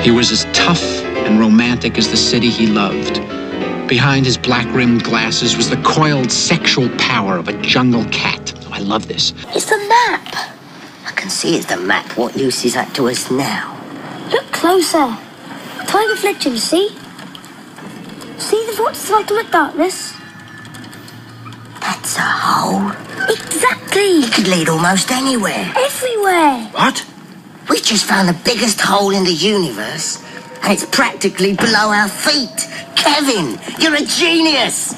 He was as tough and romantic as the city he loved. Behind his black-rimmed glasses was the coiled sexual power of a jungle cat. Oh, I love this. It's the map. I can see it's the map. What use is that to us now? Look closer. Time reflection, see? See the vortex of ultimate darkness? That's a hole. Exactly. It could lead almost anywhere. Everywhere. What? We just found the biggest hole in the universe, and it's practically below our feet. Kevin, you're a genius.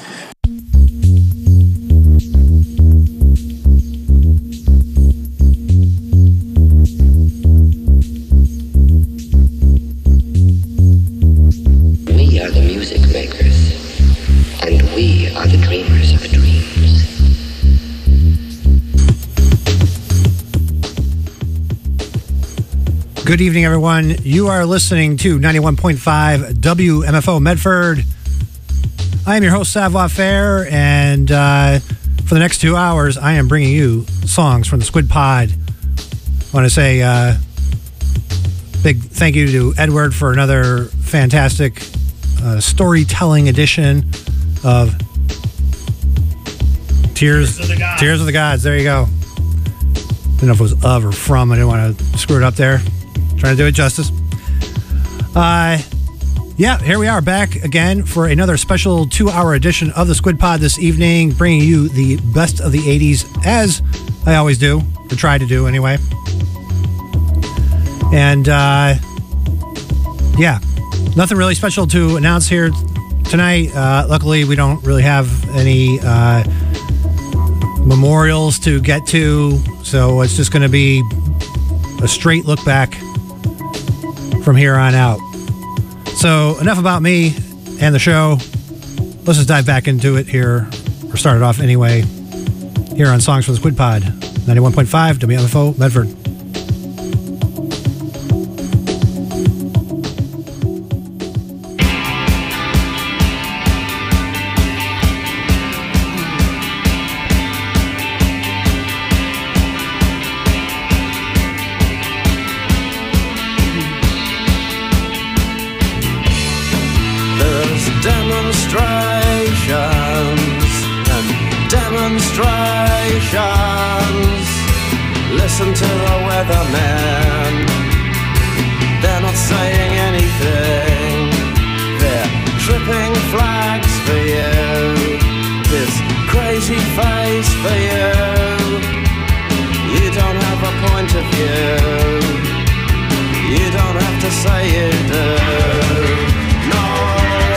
We are the music makers, and we are the dreamers of dreams. Good evening, everyone. You are listening to 91.5 WMFO Medford. I am your host, Savoir Faire, and for the next 2 hours, I am bringing you songs from the Squid Pod. I want to say big thank you to Edward for another fantastic storytelling edition of Tears of the Gods. There you go. I don't know if it was of or from. I didn't want to screw it up there. Trying to do it justice. Yeah, here we are back again for another special 2-hour edition of the Squid Pod this evening, bringing you the best of the 80s, as I always do, or try to do anyway. And yeah, nothing really special to announce here tonight. Luckily, we don't really have any memorials to get to, so it's just going to be a straight look back from here on out. So enough about me and the show. Let's just dive back into it here, or start it off anyway, here on Songs from the Squid Pod, 91.5 WMFO Medford. Listen to the weathermen. They're not saying anything. They're tripping flags for you. This crazy face for you. You don't have a point of view. You don't have to say you do. No.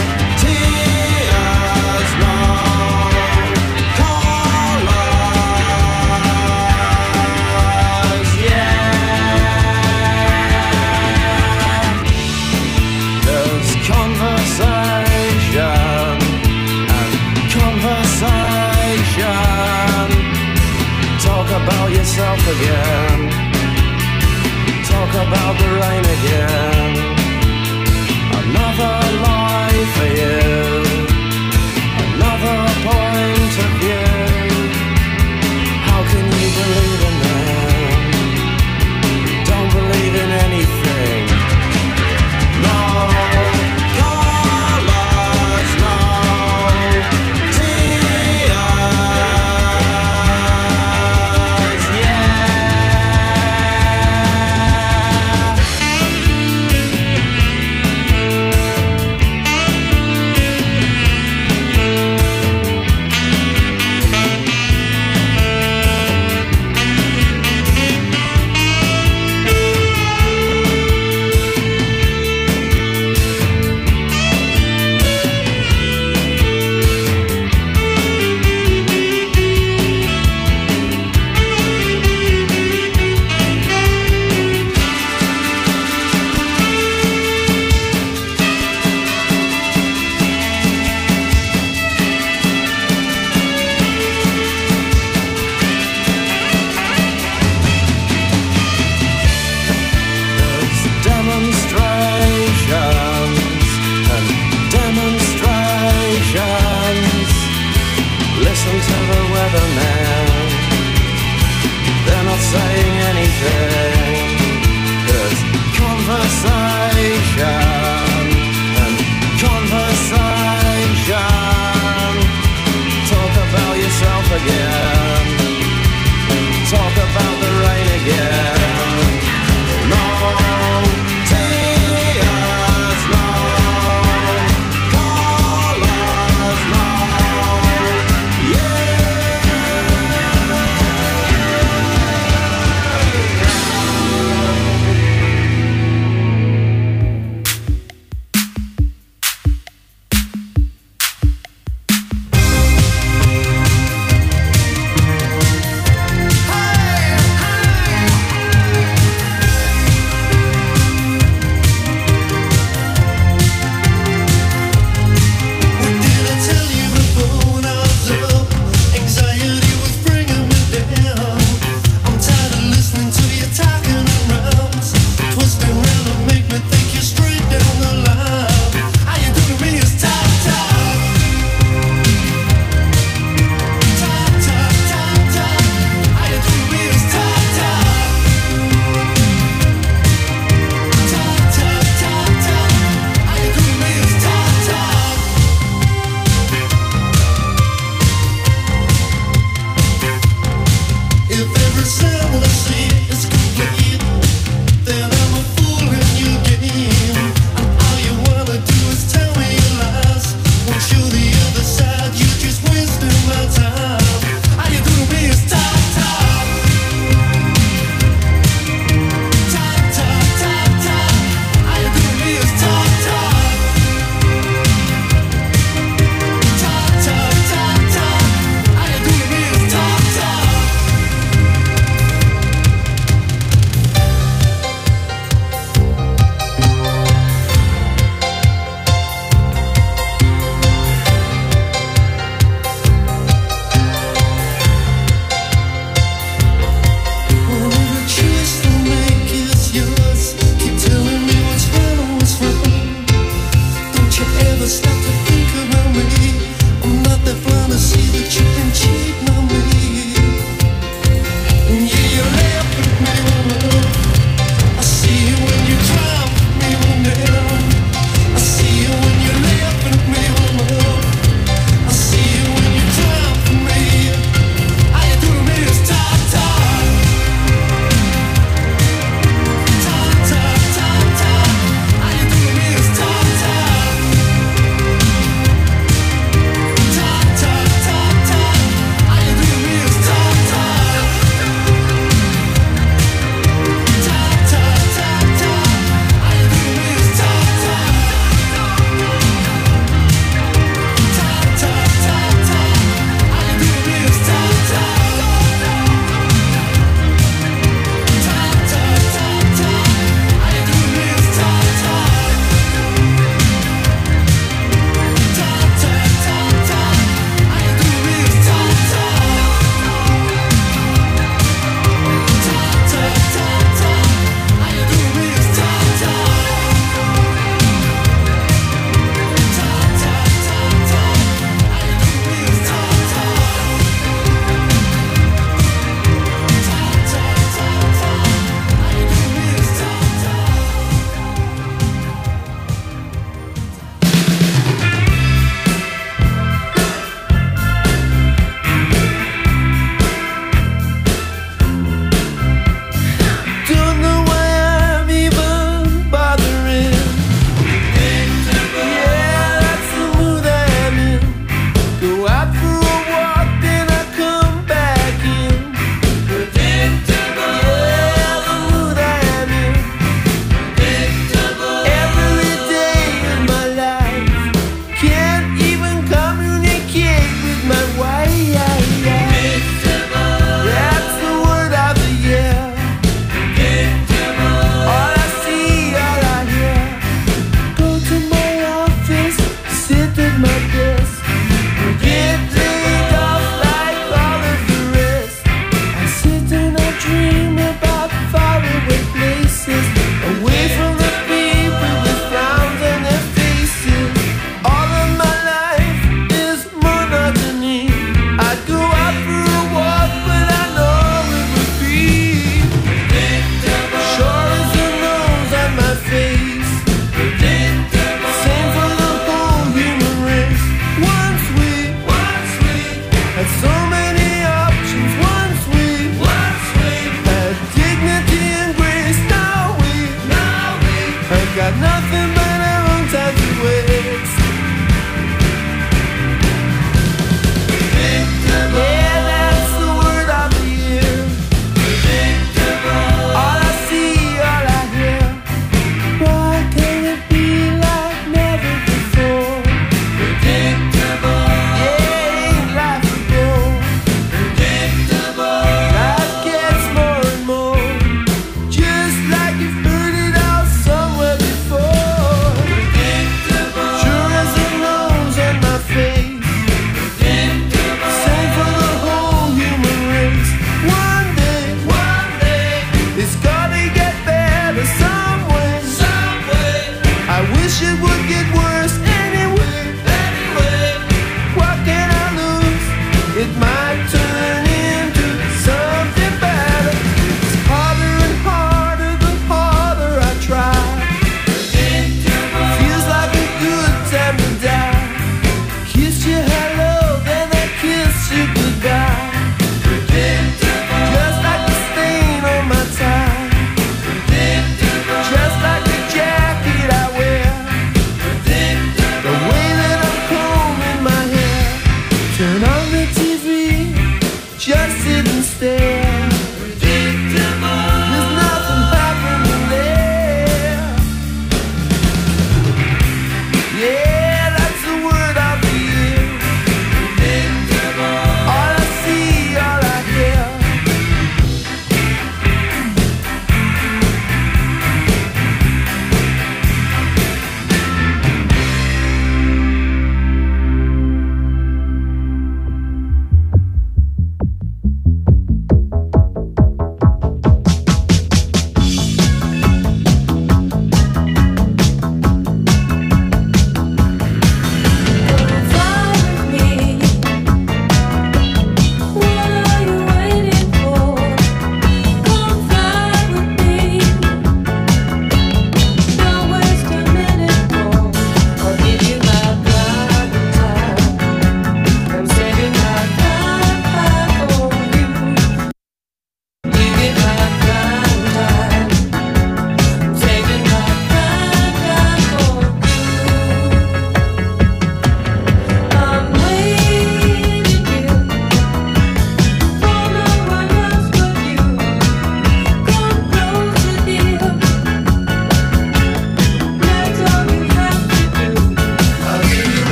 About yourself again. Talk about the rain again. Another lie for you. Another point of view. How can you believe in them? Don't believe in anything. No.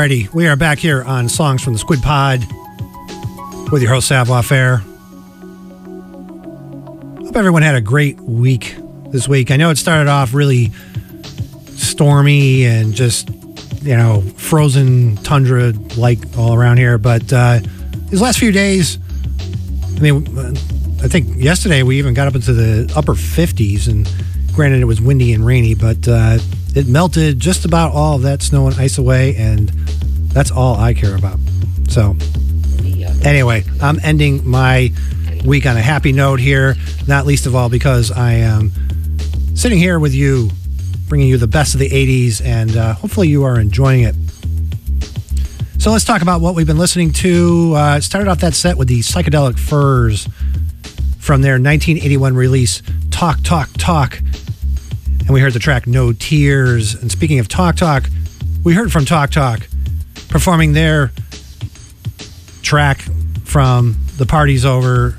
Alrighty, we are back here on Songs from the Squid Pod with your host, Savoir Faire. Hope everyone had a great week this week. I know it started off really stormy and just, frozen tundra like all around here, but these last few days, I think yesterday we even got up into the upper 50s, and granted it was windy and rainy, but it melted just about all of that snow and ice away, and that's all I care about. So anyway, I'm ending my week on a happy note here, not least of all because I am sitting here with you, bringing you the best of the 80s, and hopefully you are enjoying it. So let's talk about what we've been listening to. Started off that set with the Psychedelic Furs from their 1981 release, Talk, Talk, Talk. And we heard the track No Tears. And speaking of Talk Talk, we heard from Talk Talk performing their track from The Party's Over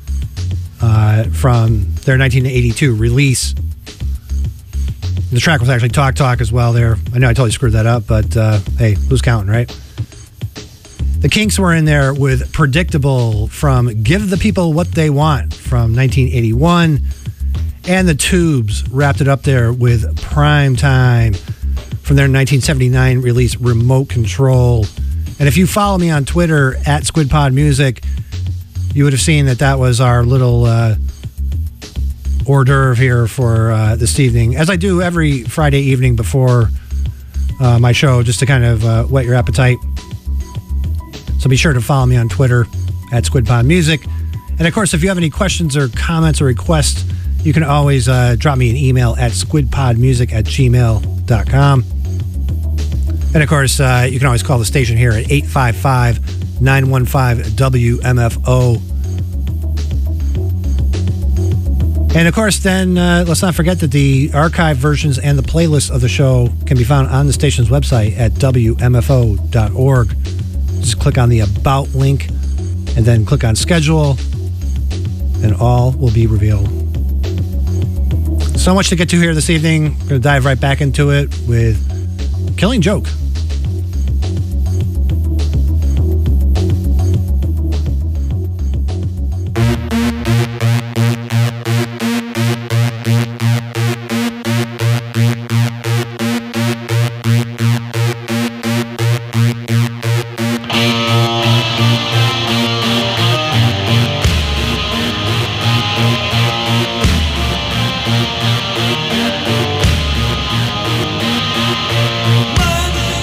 from their 1982 release. The track was actually Talk Talk as well there. I know I totally screwed that up, but hey, who's counting, right? The Kinks were in there with Predictable from Give the People What They Want from 1981. And the Tubes wrapped it up there with Prime Time from their 1979 release Remote Control. And if you follow me on Twitter at SquidPodMusic, you would have seen that was our little hors d'oeuvre here for this evening, as I do every Friday evening before my show, just to kind of whet your appetite. So be sure to follow me on Twitter at SquidPodMusic. And of course, if you have any questions or comments or requests, you can always drop me an email at squidpodmusic@gmail.com. And of course, you can always call the station here at 855-915-WMFO. And of course, then let's not forget that the archive versions and the playlists of the show can be found on the station's website at WMFO.org. Just click on the About link and then click on Schedule, and all will be revealed. So much to get to here this evening. I'm going to dive right back into it with Killing Joke. Mother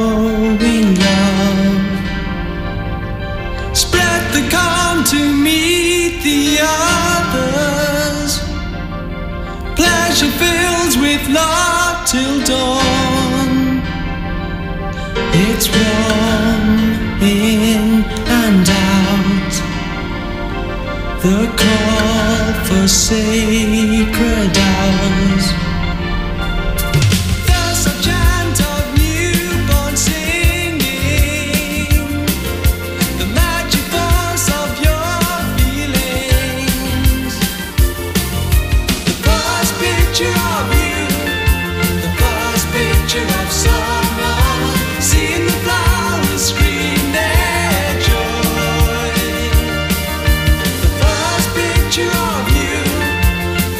growing love. Spread the calm to meet the others. Pleasure fills with love till dawn. It's warm in and out. The call for sacred hours. There's a chant of newborn singing, the magic force of your feelings. The first picture of you, the first picture of summer, seeing the flowers scream their joy. The first picture of you,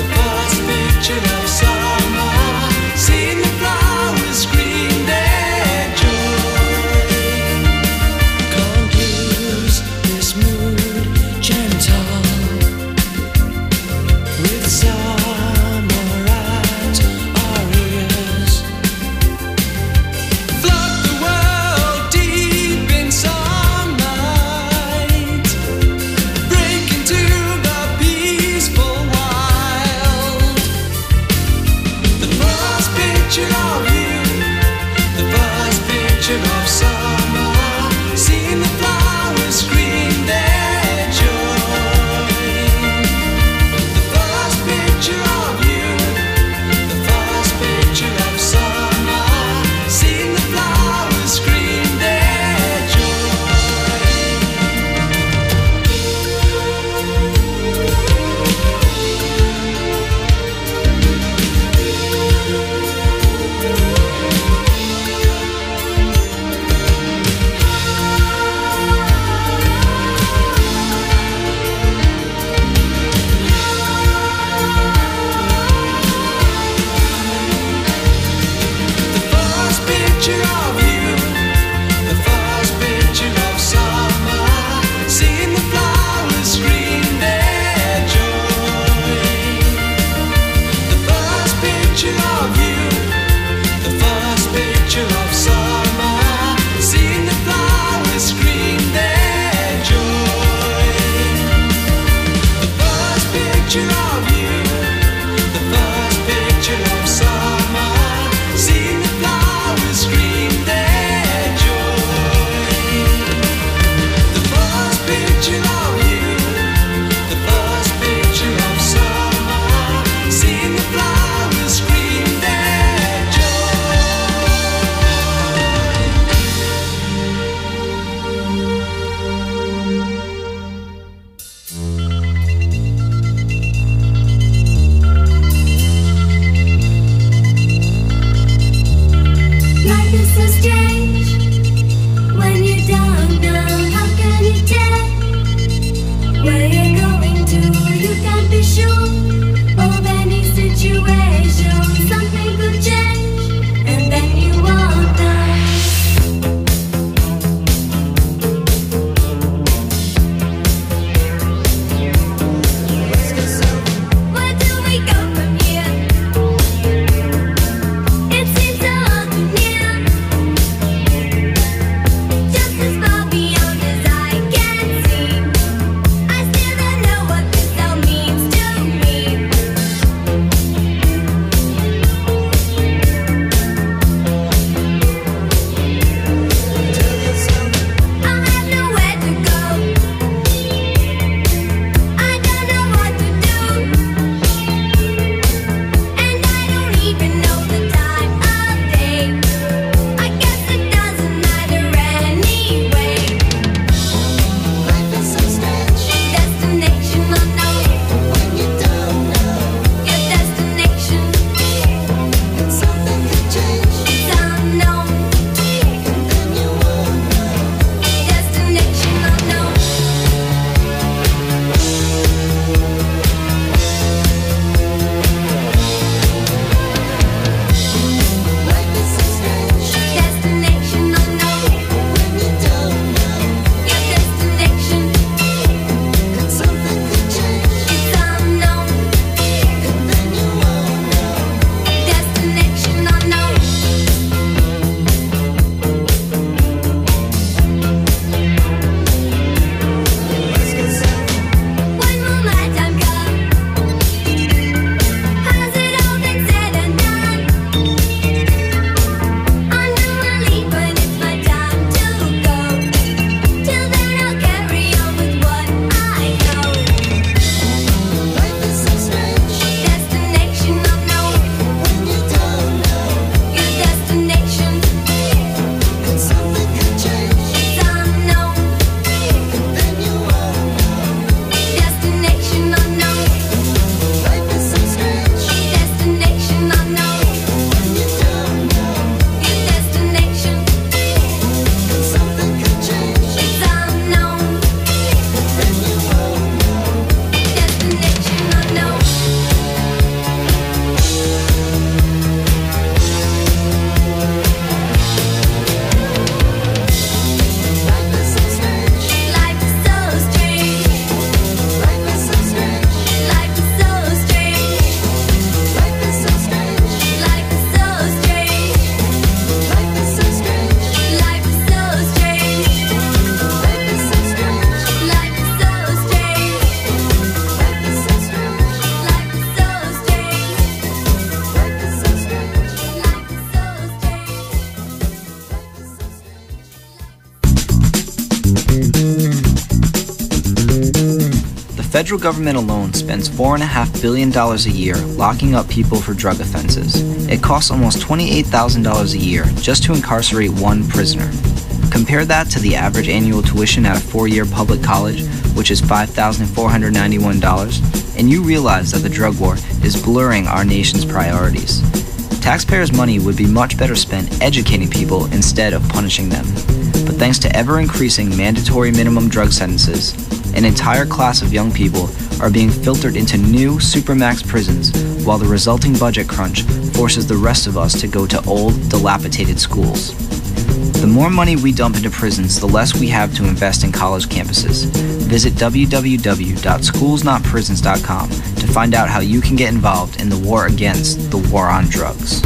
The federal government alone spends $4.5 billion a year locking up people for drug offenses. It costs almost $28,000 a year just to incarcerate one prisoner. Compare that to the average annual tuition at a 4-year public college, which is $5,491, and you realize that the drug war is blurring our nation's priorities. Taxpayers' money would be much better spent educating people instead of punishing them. But thanks to ever-increasing mandatory minimum drug sentences, an entire class of young people are being filtered into new supermax prisons, while the resulting budget crunch forces the rest of us to go to old, dilapidated schools. The more money we dump into prisons, the less we have to invest in college campuses. Visit www.schoolsnotprisons.com to find out how you can get involved in the war against the war on drugs.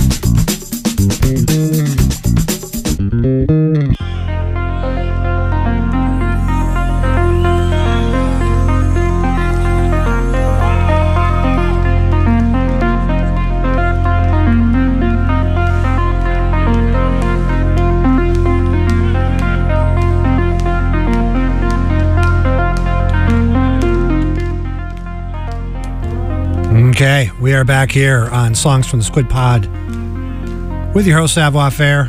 Okay, we are back here on Songs from the Squid Pod with your host, Savoir Faire.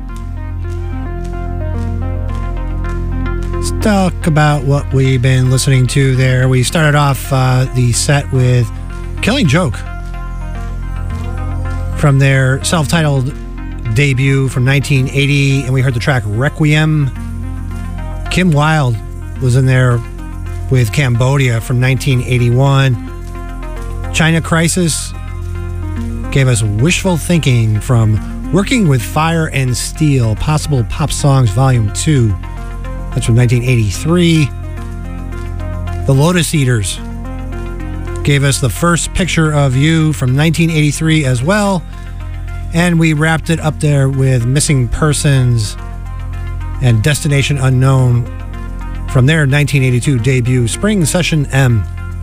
Let's talk about what we've been listening to there. We started off the set with Killing Joke from their self-titled debut from 1980, and we heard the track Requiem. Kim Wilde was in there with Cambodia from 1981. China Crisis gave us Wishful Thinking from Working with Fire and Steel, Possible Pop Songs Volume 2. That's from 1983. The Lotus Eaters gave us The First Picture of You from 1983 as well. And we wrapped it up there with Missing Persons and Destination Unknown from their 1982 debut, Spring Session M.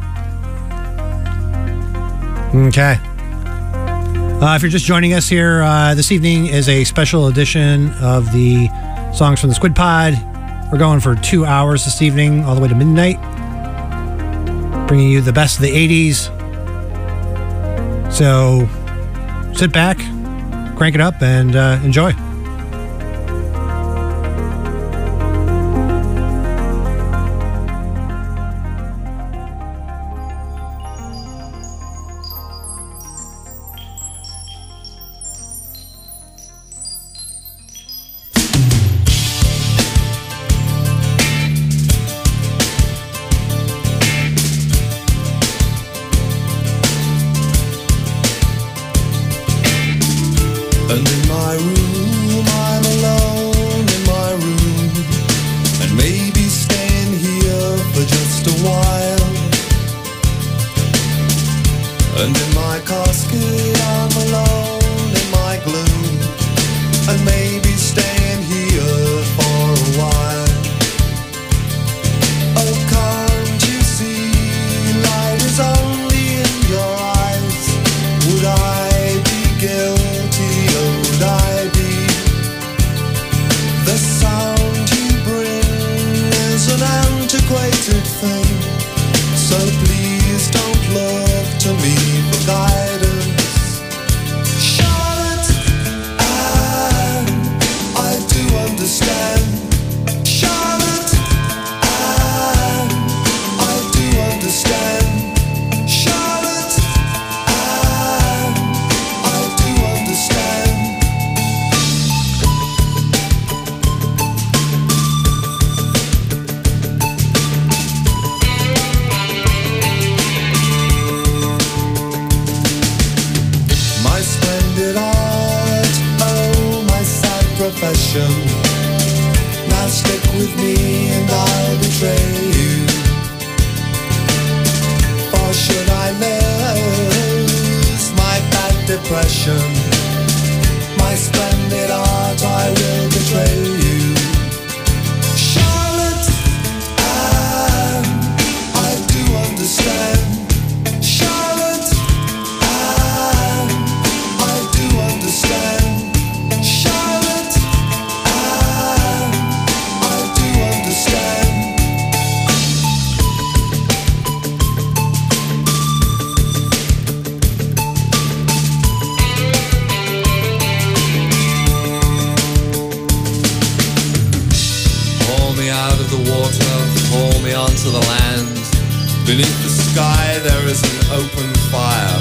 Okay. If you're just joining us here, this evening is a special edition of the Songs from the Squid Pod. We're going for 2 hours this evening, all the way to midnight, bringing you the best of the 80s. So sit back, crank it up, and enjoy. Understand me out of the water, haul me onto the land. Beneath the sky there is an open fire.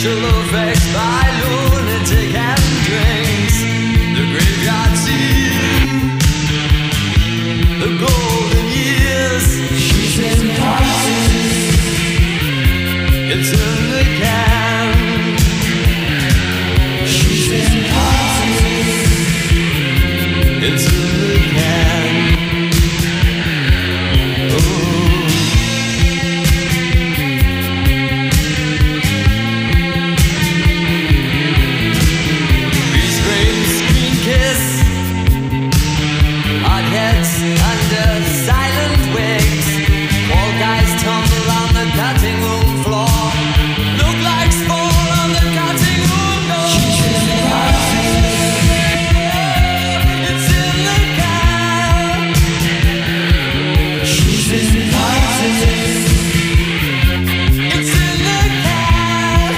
Special effects by lunatic and drinks. The graveyard scene, the golden years. She's in parties. It's in the can. She's in parties. It's in the can. Under silent wigs, all guys tumble on the cutting room floor. Look like fall on the cutting room door. It's in the can. She's in parties. It's in the can.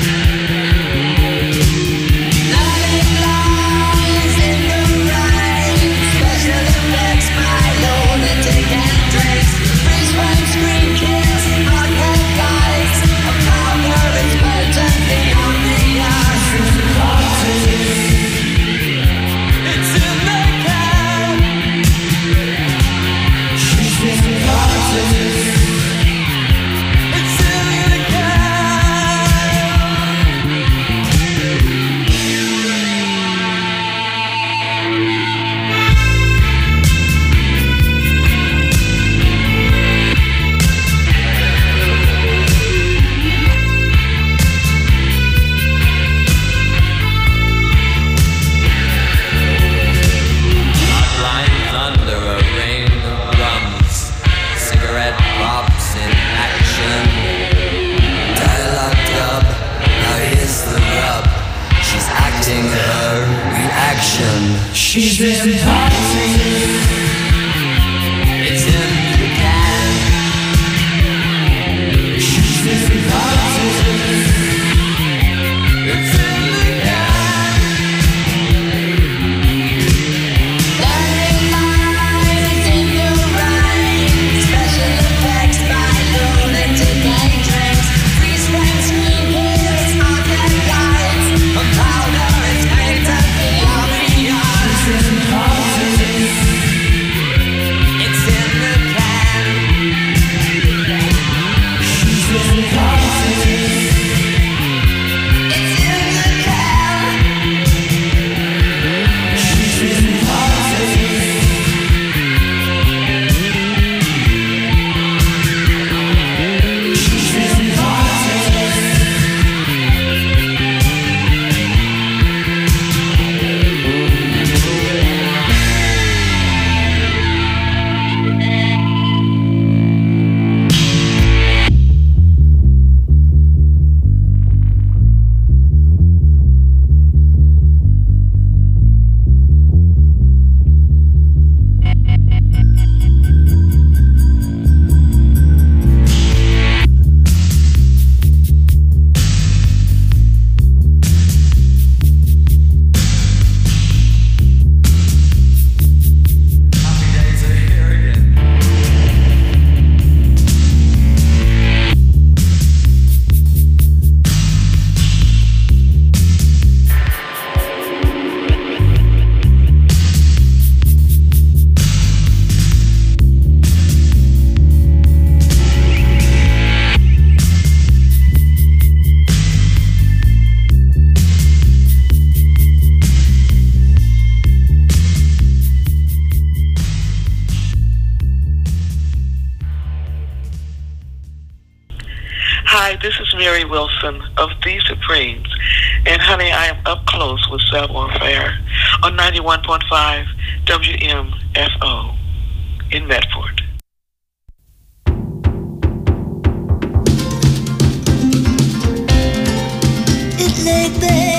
Nothing lies in the rain. Special effects by lunatic and drinks. Freeze frame, screen kiss, hardhead guys. A powder is potent beyond the eyes. It's in the can. She's in parties. It's in the Hotline thunder, a rain of drums, cigarette pops in action. Dialogue dub, now here's the rub. She's acting her reaction. She's in parties. It's in the can. She's in parties. It's in the can. Letting lies in the rain. Special effects by lunatic and drinks. Freeze frame, screen kiss, hardhead guys. A powder is painted beyond the eyes. It's in parties. It's in the can. She's in parties. It's in the can. She's in parties. She's in parties. Happy days are here again. Hi, this is Mary Wilson of The Supremes. And honey, I am up close with Savoir Faire on 91.5 WMFO in Medford. It lay there.